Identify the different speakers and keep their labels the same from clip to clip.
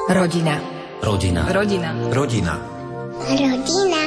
Speaker 1: Rodina.
Speaker 2: Rodina.
Speaker 1: Rodina.
Speaker 2: Rodina.
Speaker 3: Rodina.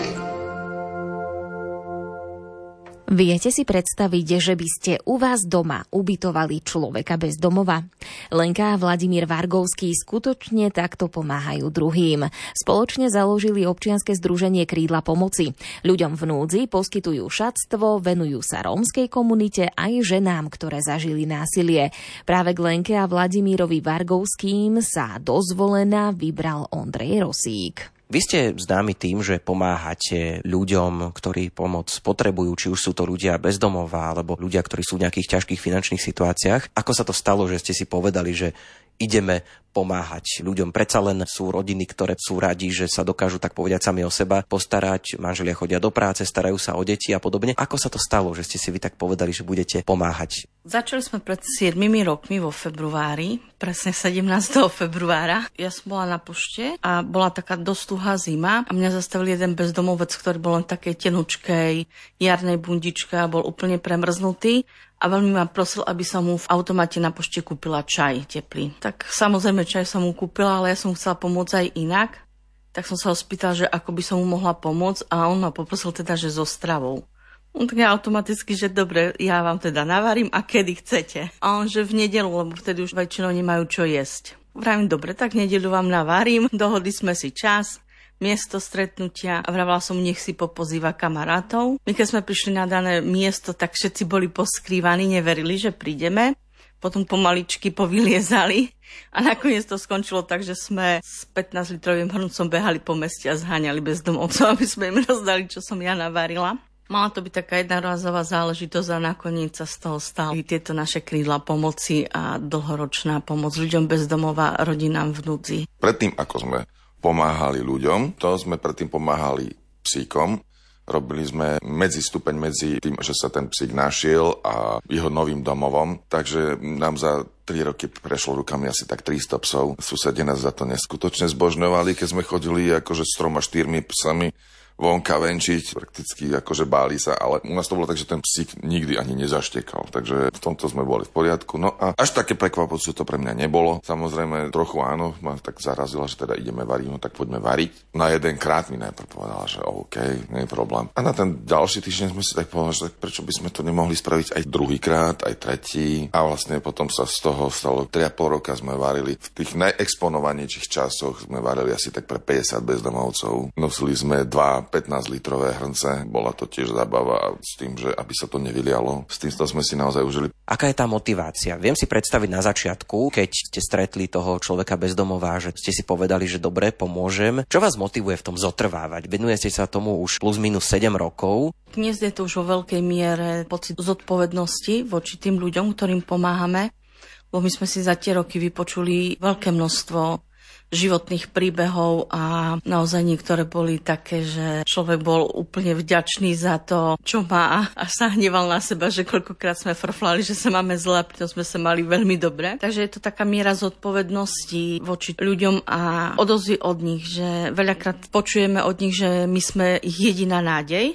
Speaker 4: Viete si predstaviť, že by ste u vás doma ubytovali človeka bez domova? Lenka a Vladimír Vargovský skutočne takto pomáhajú druhým. Spoločne založili občianske združenie Krídla pomoci. Ľuďom v núdzi poskytujú šatstvo, venujú sa rómskej komunite aj ženám, ktoré zažili násilie. Práve k Lenke a Vladimírovi Vargovským sa dozvolená vybral Ondrej Rosík.
Speaker 2: Vy ste známi tým, že pomáhate ľuďom, ktorí pomoc potrebujú, či už sú to ľudia bez domova, alebo ľudia, ktorí sú v nejakých ťažkých finančných situáciách. Ako sa to stalo, že ste si povedali, že ideme pomáhať ľuďom? Predsa len sú rodiny, ktoré sú radi, že sa dokážu, tak povedať, sami o seba postarať, manželia chodia do práce, starajú sa o deti a podobne. Ako sa to stalo, že ste si vy tak povedali, že budete pomáhať?
Speaker 5: Začali sme pred 7 rokmi vo februári, presne 17. februára. Ja som bola na pošte a bola taká dosť tuhá zima a mňa zastavil jeden bezdomovec, ktorý bol len takej tenučkej jarnej bundičke a bol úplne premrznutý. A veľmi ma prosil, aby som mu v automate na pošte kúpila čaj teplý. Tak samozrejme čaj som mu kúpila, ale ja som chcela pomôcť aj inak. Tak som sa ho spýtala, že ako by som mu mohla pomôcť a on ma poprosil teda, že so stravou. Tak ja automaticky, že dobre, ja vám teda navarím a kedy chcete. A on, že v nedeľu, lebo vtedy už väčšinou nemajú čo jesť. Vravím, dobre, tak v nedeľu vám navarím, dohodli sme si čas, miesto stretnutia a vravila som, nech si popozýva kamarátov. My keď sme prišli na dané miesto, tak všetci boli poskrývaní, neverili, že prídeme. Potom pomaličky povyliezali a nakoniec to skončilo tak, že sme s 15-litrovým hrncom behali po meste a zháňali bezdomovcov, aby sme im rozdali, čo som ja navarila. Mala to byť taká jednorazová záležitosť a nakoniec sa z toho stali tieto naše krídla pomoci a dlhoročná pomoc ľuďom bez domova, rodinám v núdzi.
Speaker 6: Predtým, ako sme pomáhali ľuďom, to sme predtým pomáhali psíkom. Robili sme medzistupeň medzi tým, že sa ten psík našiel a jeho novým domovom. Takže nám za 3 roky prešlo rukami asi tak 300 psov. Susedia nás za to neskutočne zbožňovali, keď sme chodili akože s 3-4 psami vonka venčiť, prakticky akože báli sa, ale u nás to bolo tak, že ten psík nikdy ani nezaštekal, takže v tomto sme boli v poriadku. No a až také prekvapujúce to pre mňa nebolo. Samozrejme, trochu áno, ma tak zarazila, že teda ideme variť, no tak poďme variť. Na jedenkrát mi najprv povedala, že OK, nie je problém. A na ten ďalší týždeň sme si tak povedali, že tak prečo by sme to nemohli spraviť aj druhýkrát, aj tretí. A vlastne potom sa z toho stalo 3,5 roka sme varili. V tých najexponovanejších časoch sme varili asi tak pre 50 bezdomovcov. Nosili sme 15-litrové hrnce. Bola to tiež zábava s tým, že aby sa to nevylialo. S tým sme si naozaj užili.
Speaker 2: Aká je tá motivácia? Viem si predstaviť na začiatku, keď ste stretli toho človeka bez domova, že ste si povedali, že dobre, pomôžem. Čo vás motivuje v tom zotrvávať? Venujete sa tomu už plus minus 7 rokov.
Speaker 5: Dnes je to už vo veľkej miere pocit zodpovednosti voči tým ľuďom, ktorým pomáhame. Bo my sme si za tie roky vypočuli veľké množstvo životných príbehov a naozaj niektoré boli také, že človek bol úplne vďačný za to, čo má a sa hneval na seba, že koľkokrát sme frflali, že sa máme zle a pritom sme sa mali veľmi dobre. Takže je to taká miera zodpovednosti voči ľuďom a odozvy od nich, že veľakrát počujeme od nich, že my sme ich jediná nádej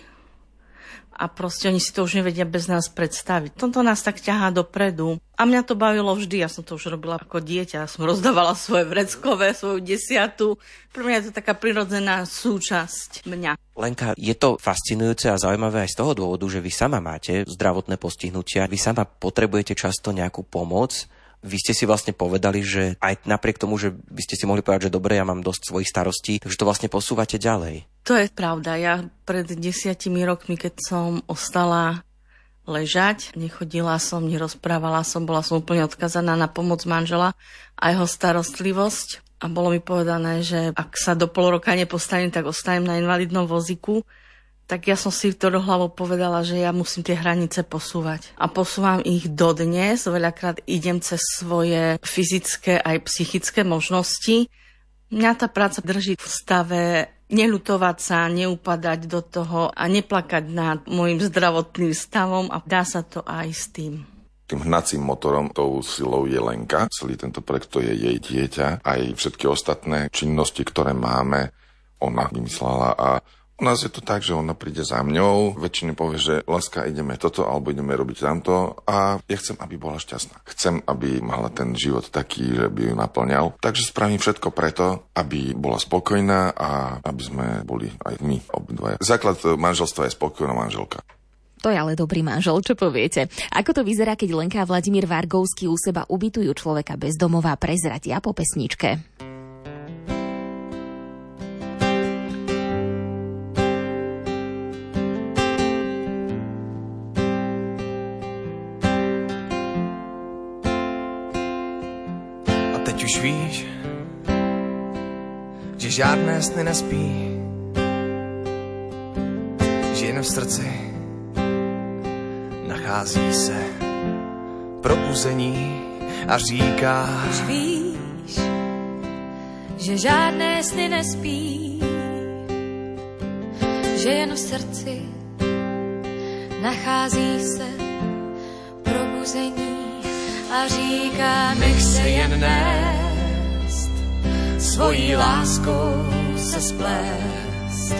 Speaker 5: a proste oni si to už nevedia bez nás predstaviť. Toto nás tak ťahá dopredu. A mňa to bavilo vždy, ja som to už robila ako dieťa, som rozdávala svoje vreckové, svoju 10. Pre mňa je to taká prirodzená súčasť mňa.
Speaker 2: Lenka, je to fascinujúce a zaujímavé aj z toho dôvodu, že vy sama máte zdravotné postihnutia, vy sama potrebujete často nejakú pomoc. Vy ste si vlastne povedali, že aj napriek tomu, že by ste si mohli povedať, že dobre, ja mám dosť svojich starostí, takže to vlastne posúvate ďalej. To
Speaker 5: je pravda. Ja pred 10 rokmi, keď som ostala ležať, nechodila som, nerozprávala som, bola som úplne odkazaná na pomoc manžela a jeho starostlivosť. A bolo mi povedané, že ak sa do pol roka nepostavím, tak ostanem na invalidnom vozíku. Tak ja som si to do hlavou povedala, že ja musím tie hranice posúvať. A posúvam ich dodnes. Veľakrát idem cez svoje fyzické aj psychické možnosti. Mňa tá práca drží v stave neľutovať sa, neupadať do toho a neplakať nad môjim zdravotným stavom a dá sa to aj s tým.
Speaker 6: Tým hnacím motorom, tou silou je Lenka. Celý tento projekt to je jej dieťa. Aj všetky ostatné činnosti, ktoré máme, ona vymyslela a U nás je to tak, že ona príde za mňou, väčšinou povie, že láska, ideme toto, alebo ideme robiť tamto a ja chcem, aby bola šťastná. Chcem, aby mala ten život taký, že by ju naplňal. Takže spravím všetko preto, aby bola spokojná a aby sme boli aj my obidvaja. Základ manželstva je spokojná manželka.
Speaker 4: To je ale dobrý manžel, čo poviete. Ako to vyzerá, keď Lenka a Vladimír Vargovský u seba ubytujú človeka bez domova, prezradia po pesničke.
Speaker 1: Už víš, že žádné sny nespí, že jen v srdci nachází se probuzení a říká.
Speaker 7: Už víš, že žádné sny nespí, že jen v srdci nachází se probuzení a říká, nech se jen nést, svojí láskou se splést.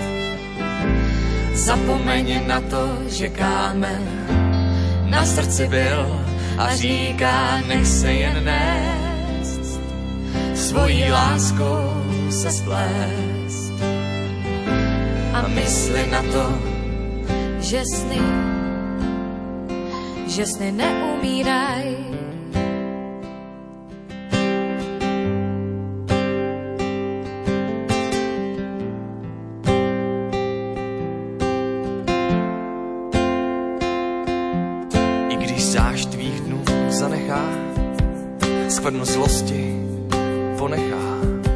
Speaker 7: Zapomeň na to, že kámen na srdci byl a říká, nech se jen nést, svojí láskou se splést. A mysli na to, že sny neumíraj.
Speaker 1: Skvrnu zlosti ponechá.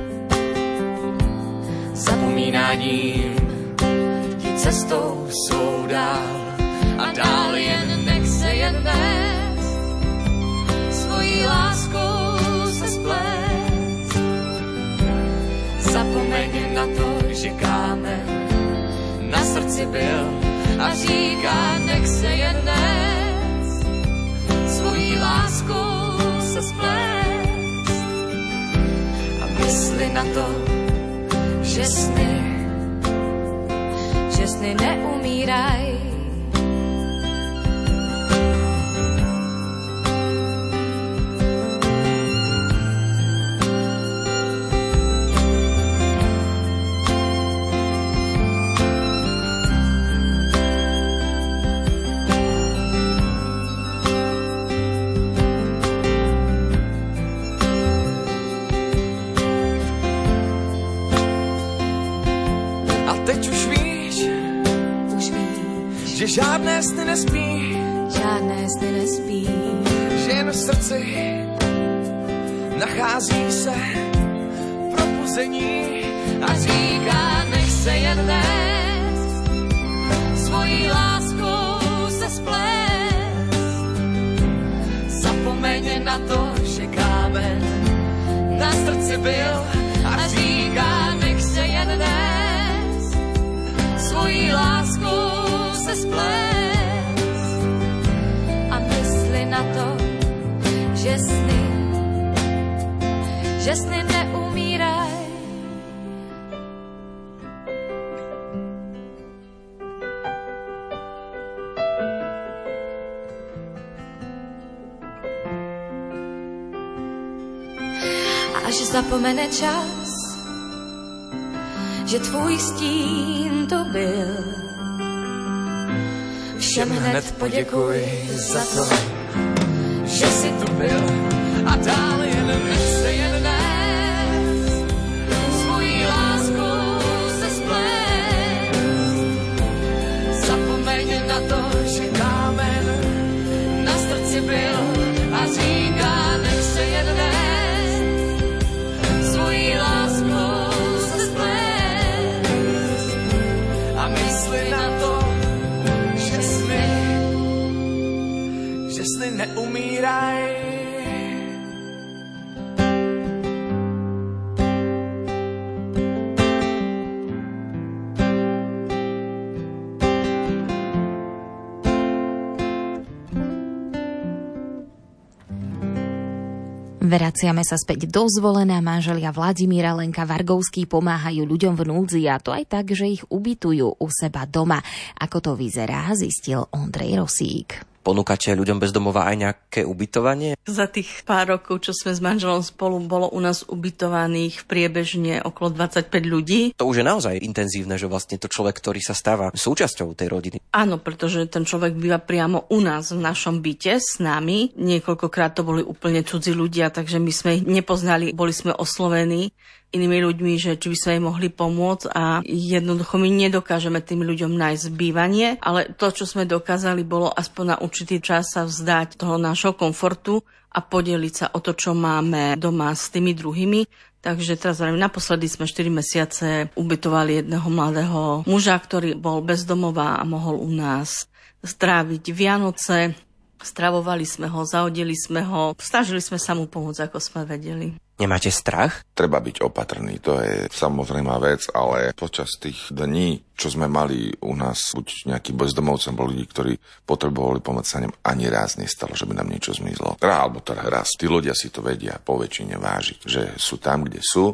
Speaker 1: Zapomínáním ti cestou svou dál a dál jen nech se jen vést, svojí láskou se splést. Zapomeň na to, že kámen na srdci byl a říká, nech se jen vést, svojí láskou se splést. A mysli na to, že sny neumíraj. Žádné sny nespí, že jen v srdci nachází se probuzení a říká, nech se jen nést, svojí láskou se splést. Zapomeň na to, že kámen na srdci byl a říká, nech se jen nést, svojí láskou se splést. A mysli na to, že sny neumíraj. Až zapomene čas, že tvůj stín to byl, všem hned poděkuj za to, že jsi tu byl a dál jen nech se jen nést, svojí láskou se splést. Zapomeň na to, že kámen na srdci byl a říká, nech se jen nést, svojí láskou se splést. A mysli na to, že sny neumíraj.
Speaker 4: Vraciame sa späť do Zvolena. Manželia Vladimíra Lenka Vargovský pomáhajú ľuďom v núdzi, a to aj tak, že ich ubytujú u seba doma. Ako to vyzerá, zistil Ondrej Rosík.
Speaker 2: Ponúkate ľuďom bez domova aj nejaké ubytovanie?
Speaker 5: Za tých pár rokov, čo sme s manželom spolu, bolo u nás ubytovaných priebežne okolo 25 ľudí.
Speaker 2: To už je naozaj intenzívne, že vlastne to človek, ktorý sa stáva súčasťou tej rodiny.
Speaker 5: Áno, pretože ten človek býva priamo u nás v našom byte s nami. Niekoľkokrát to boli úplne cudzí ľudia, takže my sme ich nepoznali, boli sme oslovení inými ľuďmi, že či by sme im mohli pomôcť, a jednoducho my nedokážeme tým ľuďom nájsť bývanie, ale to, čo sme dokázali, bolo aspoň na určitý čas sa vzdať toho nášho komfortu a podeliť sa o to, čo máme doma s tými druhými. Takže teraz naposledy sme 4 mesiace ubytovali jedného mladého muža, ktorý bol bez domova a mohol u nás stráviť Vianoce. Stravovali sme ho, zaodeli sme ho, snažili sme sa mu pomôcť, ako sme vedeli.
Speaker 2: Nemáte strach?
Speaker 6: Treba byť opatrný, to je samozrejmá vec, ale počas tých dní, čo sme mali u nás, buď nejaký bezdomovcem, bol ľudí, ktorí potrebovali pomoc, sa nem ani raz nestalo, že by nám niečo zmizlo. Alebo teda raz. Tí ľudia si to vedia po väčšine vážiť, že sú tam, kde sú,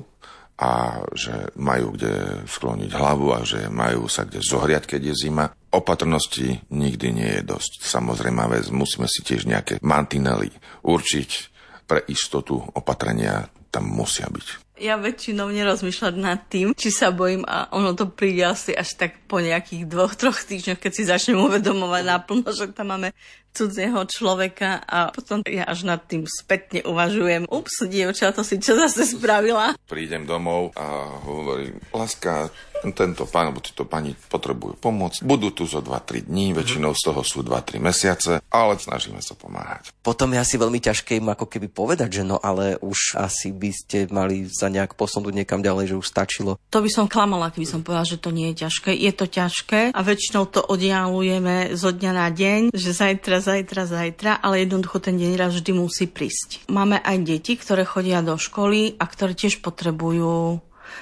Speaker 6: a že majú kde skloniť hlavu a že majú sa kde zohriať, keď je zima. Opatrnosti nikdy nie je dosť. Samozrejme vec, musíme si tiež nejaké mantinely určiť. Pre istotu opatrenia tam musia byť.
Speaker 5: Ja väčšinou nerozmýšľam nad tým, či sa bojím, a ono to príde asi až tak po nejakých 2-3 týždňoch, keď si začnem uvedomovať naplno, že tam máme cudzieho človeka, a potom ja až nad tým spätne uvažujem. Ups, dievča, to si čo zase spravila?
Speaker 6: Prídem domov a hovorím, láska, tento pán, alebo títo pani potrebujú pomoc. Budú tu zo 2-3 dní, väčšinou z toho sú 2-3 mesiace, ale snažíme sa pomáhať.
Speaker 2: Potom je asi veľmi ťažké im ako keby povedať, že no ale už asi by ste mali sa nejak posunúť niekam ďalej, že už stačilo.
Speaker 5: To by som klamala, keby som povedala, že to nie je ťažké. Je to ťažké a väčšinou to oddialujeme zo dňa na deň, že zajtra, ale jednoducho ten deň raz vždy musí prísť. Máme aj deti, ktoré chodia do školy a ktoré tiež potrebujú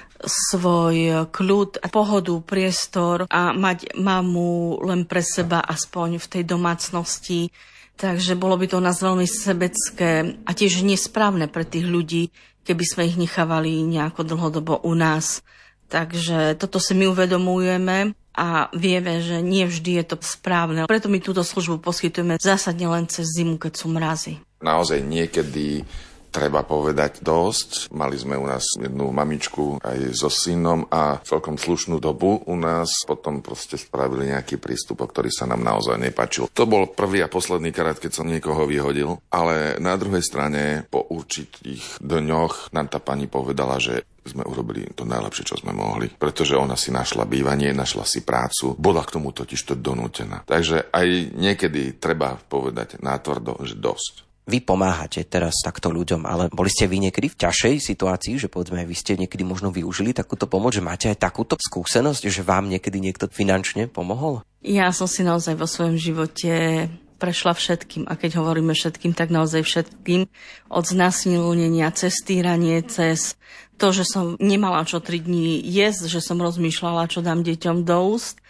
Speaker 5: svoj kľud, pohodu, priestor a mať mamu len pre seba aspoň v tej domácnosti. Takže bolo by to u nás veľmi sebecké a tiež nesprávne pre tých ľudí, keby sme ich nechávali nejako dlhodobo u nás. Takže toto si my uvedomujeme a vieme, že nie vždy je to správne. Preto my túto službu poskytujeme zásadne len cez zimu, keď sú mrazy.
Speaker 6: Naozaj niekedy treba povedať dosť. Mali sme u nás jednu mamičku aj so synom a celkom slušnú dobu u nás. Potom proste spravili nejaký prístup, ktorý sa nám naozaj nepáčil. To bol prvý a posledný krát, keď som niekoho vyhodil. Ale na druhej strane po určitých dňoch nám tá pani povedala, že sme urobili to najlepšie, čo sme mohli. Pretože ona si našla bývanie, našla si prácu. Bola k tomu totiž to donútená. Takže aj niekedy treba povedať natvrdo, že dosť.
Speaker 2: Vy pomáhate teraz takto ľuďom, ale boli ste vy niekedy v ťažšej situácii, že povedzme, vy ste niekedy možno využili takúto pomoc, že máte aj takúto skúsenosť, že vám niekedy niekto finančne pomohol?
Speaker 5: Ja som si naozaj vo svojom živote prešla všetkým, a keď hovoríme všetkým, tak naozaj všetkým. Od znásilnenia cez týranie, cez to, že som nemala čo 3 dní jesť, že som rozmýšľala, čo dám deťom do úst.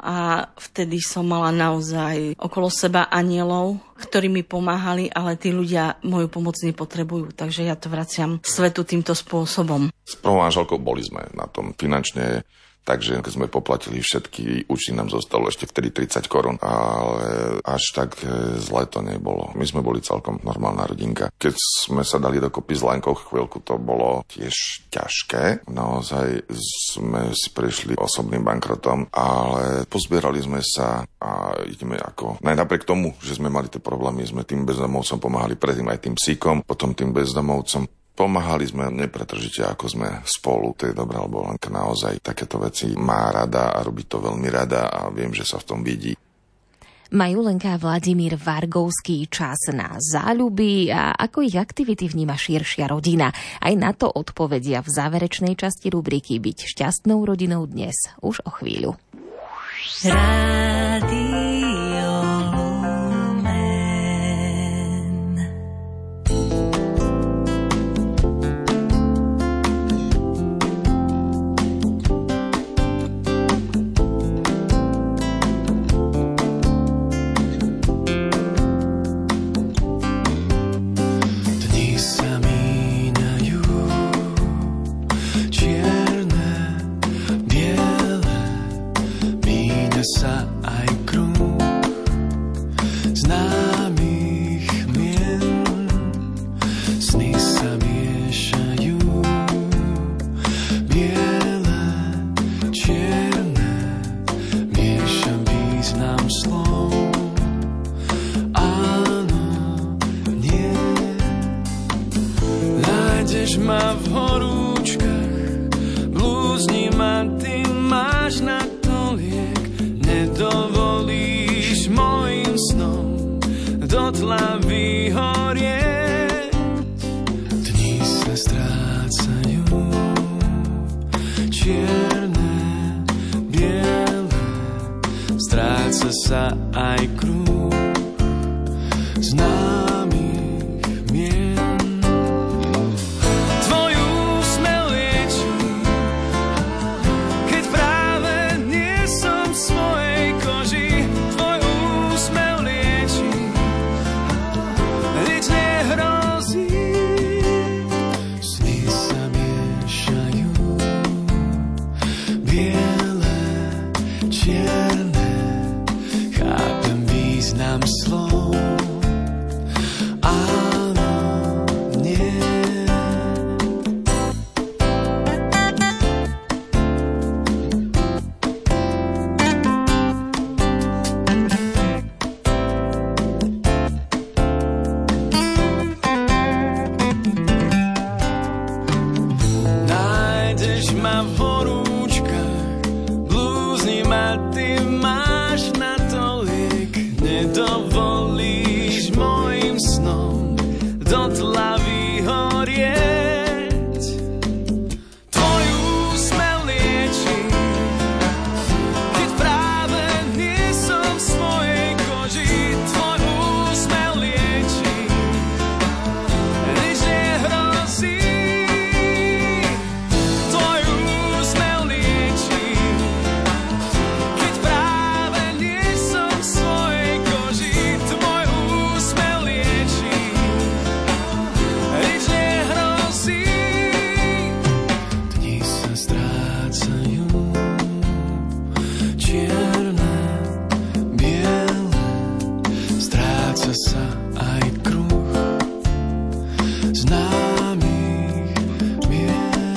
Speaker 5: A vtedy som mala naozaj okolo seba anielov, ktorí mi pomáhali, ale tí ľudia moju pomoc nepotrebujú. Takže ja to vraciam svetu týmto spôsobom.
Speaker 6: S prvou manželkou boli sme na tom finančne, takže keď sme poplatili všetky účty, nám zostalo ešte vtedy 30 korún, ale až tak zle to nebolo. My sme boli celkom normálna rodinka. Keď sme sa dali dokopy s Lenkou, chvíľku to bolo tiež ťažké. Naozaj sme si prešli osobným bankrotom, ale pozbierali sme sa a ideme ako... Napriek tomu, že sme mali tie problémy, sme tým bezdomovcom pomáhali, predtým aj tým psíkom, potom tým bezdomovcom. Pomáhali sme nepretržite, ako sme spolu. To je dobré, lebo Lenka naozaj takéto veci má rada a robí to veľmi rada a viem, že sa v tom vidí.
Speaker 4: Majú Lenka a Vladimír Vargovský čas na záľuby a ako ich aktivity vníma širšia rodina? Aj na to odpovedia v záverečnej časti rubriky Byť šťastnou rodinou dnes už o chvíľu.
Speaker 8: Dni sa mi Nájdeš ma v horúčkach, blúzni ma, ty máš natoliek, nedovolíš mojim snom do tla vyhorieť. Dni sa strácajú, čierne, biele, stráca sa aj kruh známych mien. Tvoj úsmev liečí, keď práve nie som v svojej koži. Tvoj úsmev liečí, nič nehrozí. Sny sa miešajú, biele, čierne, chápem význam slov. Áno, nie. Nájdeš ma v horúčkach, blúzni ma, ty máš natolik, nedovolíš mojim snom do tla vyhorieť. Tvoj úsmev liečí, keď práve nie som v svojej koži. Tvoj úsmev liečí, nič nehrozí. Tvoj úsmev liečí, keď práve nie som v svojej koži. Tvoj úsmev liečí, nič nehrozí. Dni sa strácajú, čierne, biele, stráca sa aj kruh známych mien.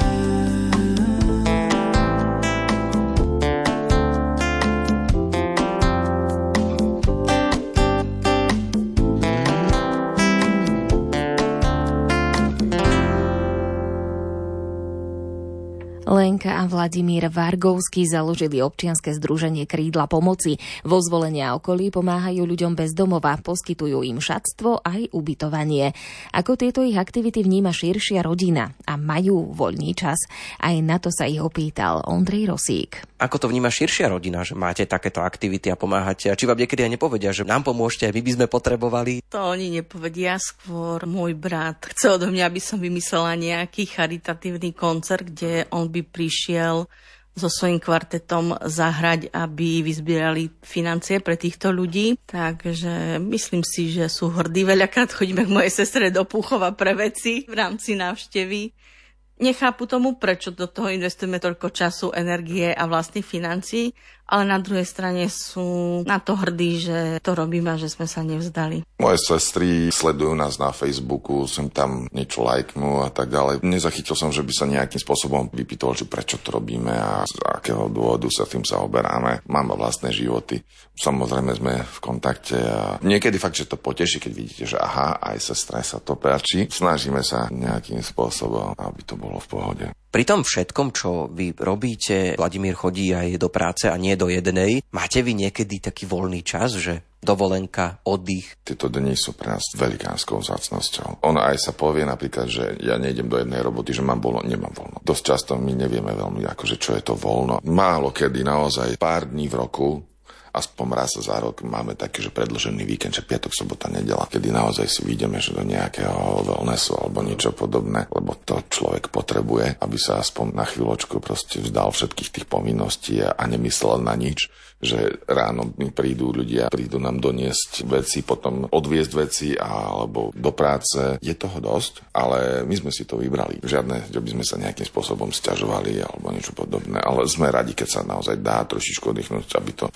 Speaker 4: Lenka a Vladimír Vargovský založili občianske združenie Krídla pomoci. Vo Zvolení a okolí pomáhajú ľuďom bez domova, poskytujú im šatstvo aj ubytovanie. Ako tieto ich aktivity vníma širšia rodina a majú voľný čas? Aj na to sa ich opýtal Ondrej Rosík.
Speaker 2: Ako to vníma širšia rodina, že máte takéto aktivity a pomáhate? A či vám niekedy aj nepovedia, že nám pomôžte, my by sme potrebovali?
Speaker 5: To oni nepovedia, skôr môj brat chce odo mňa, aby som vymyslela nejaký charitatívny koncert, kde on by prišiel so svojím kvartetom zahrať, aby vyzbierali financie pre týchto ľudí. Takže myslím si, že sú hrdí. Veľakrát chodíme k mojej sestre do Púchova pre veci v rámci návštevy. Nechápu tomu, prečo do toho investujeme toľko času, energie a vlastných financií, ale na druhej strane sú na to hrdí, že to robíme a že sme sa nevzdali.
Speaker 6: Moje sestry sledujú nás na Facebooku, som tam niečo lajknú a tak ďalej. Nezachytil som, že by sa nejakým spôsobom vypýtol, že prečo to robíme a z akého dôvodu sa tým zaoberáme. Máme vlastné životy. Samozrejme sme v kontakte a niekedy fakt, že to poteší, keď vidíte, že aha, aj sestre sa to páči. Snažíme sa nejakým spôsobom, aby to bolo v pohode.
Speaker 2: Pri tom všetkom, čo vy robíte, Vladimír chodí aj do práce a nie do jednej. Máte vy niekedy taký voľný čas, že dovolenka, oddych?
Speaker 6: Tieto dni sú pre nás velikánskou vzácnosťou. Ono aj sa povie napríklad, že ja nejdem do jednej roboty, že mám voľno, nemám voľno. Dosť často my nevieme veľmi, akože čo je to voľno. Málo kedy naozaj pár dní v roku, aspoň raz za rok máme taký, že predĺžený víkend, že piatok, sobota, nedeľa, kedy naozaj si vyjdeme, že do nejakého wellnessu alebo niečo podobné, lebo to človek potrebuje, aby sa aspoň na chvíľočku proste vzdal všetkých tých povinností a nemyslel na nič, že ráno mi prídu ľudia, prídu nám doniesť veci, potom odviesť veci alebo do práce. Je toho dosť, ale my sme si to vybrali. Žiadne, že by sme sa nejakým spôsobom sťažovali alebo niečo podobné, ale sme radi, keď sa naozaj dá trošičku oddychnúť, aby to fakt vážne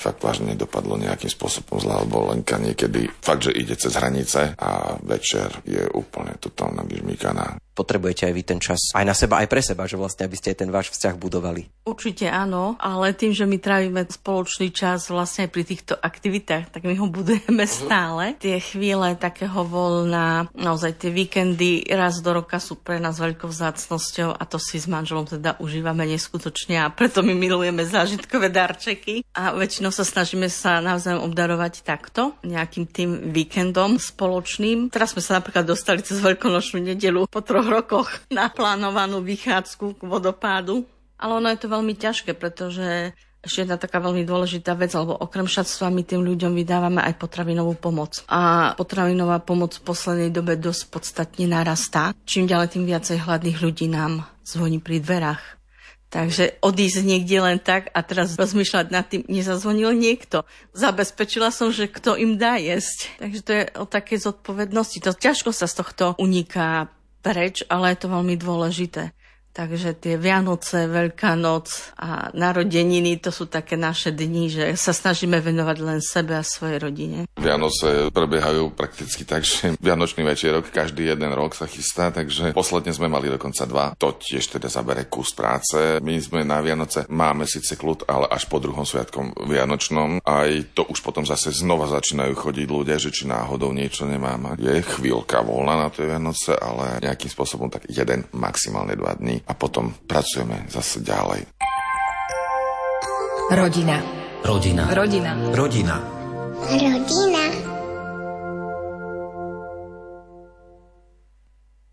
Speaker 6: nedopadlo nejakým spôsobom zle, alebo Lenka niekedy fakt, že ide cez hranice a večer je úplne totálna vyžmýkaná.
Speaker 2: Potrebujete aj vy ten čas aj na seba, aj pre seba, že vlastne aby ste aj ten váš vzťah budovali.
Speaker 5: Určite áno, ale tým, že my trávime spoločný čas vlastne aj pri týchto aktivitách, tak my ho budujeme stále. Tie chvíle takého voľna, naozaj tie víkendy raz do roka sú pre nás veľkou vzácnosťou a to si s manželom teda užívame neskutočne a preto my milujeme zážitkové darčeky a väčšinou sa snažíme sa navzájom obdarovať takto, nejakým tým víkendom spoločným. Teraz sme sa napríklad dostali cez Veľkonočnú nedeľu po 3 rokoch na plánovanú vychádzku k vodopádu. Ale ono je to veľmi ťažké, pretože ešte jedna taká veľmi dôležitá vec, alebo okrem šatstva my tým ľuďom vydávame aj potravinovú pomoc. A potravinová pomoc v poslednej dobe dosť podstatne narastá. Čím ďalej, tým viacej hladných ľudí nám zvoní pri dverách. Takže odísť niekde len tak a teraz rozmýšľať nad tým, nezazvonil niekto. Zabezpečila som, že kto im dá jesť. Takže to je o takej zodpovednosti. To ťažko sa z tohto uniká preč, ale je to veľmi dôležité. Takže tie Vianoce, Veľká noc a narodeniny, to sú také naše dni, že sa snažíme venovať len sebe a svojej rodine.
Speaker 6: Vianoce prebiehajú prakticky tak, že Vianočný večerok každý jeden rok sa chystá, takže posledne sme mali dokonca 2. To tiež teda zabere kus práce. My sme na Vianoce, máme síce kľud, ale až po druhom sviatkom Vianočnom. Aj to už potom zase znova začínajú chodiť ľudia, že či náhodou niečo nemám. Je chvíľka voľna na tie Vianoce, ale nejakým spôsobom tak 1, maximálne 2 dní. A potom pracujeme zase ďalej.
Speaker 7: Rodina.
Speaker 9: Rodina.
Speaker 7: Rodina.
Speaker 9: Rodina.
Speaker 3: Rodina.